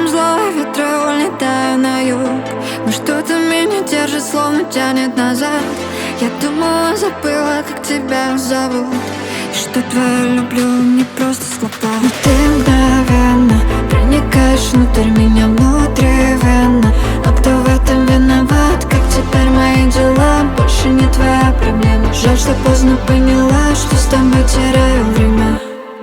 Ветром злой, ветры улетаю на юг. Но что-то меня держит, словно тянет назад. Я думала, забыла, как тебя зовут, и что твое люблю не просто слова. Но ты мгновенно проникаешь внутрь меня, внутривенно. Но кто в этом виноват, как теперь мои дела? Больше не твоя проблема. Жаль, что поздно поняла, что с тобой теряю время.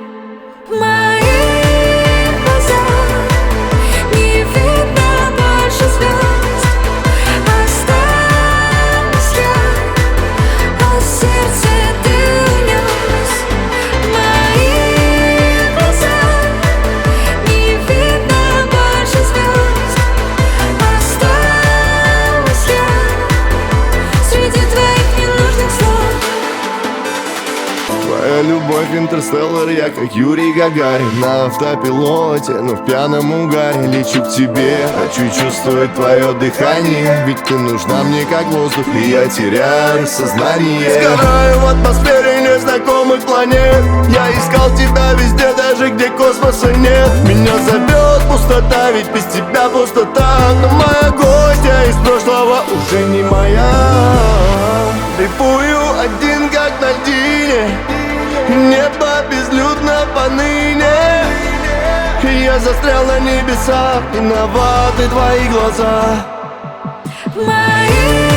Твоя любовь интерстеллар, я как Юрий Гагарин. На автопилоте, но в пьяном угаре лечу к тебе. Хочу чувствовать твое дыхание, ведь ты нужна мне как воздух, и я теряю сознание. Сгораю в атмосфере незнакомых планет. Я искал тебя везде, даже где космоса нет. Меня зовет пустота, ведь без тебя пустота. Но моя гостья из прошлого уже не моя. Дрейфую один, как на льдине. Небо безлюдно поныне. Я застрял на небесах, виноваты твои глаза. Мои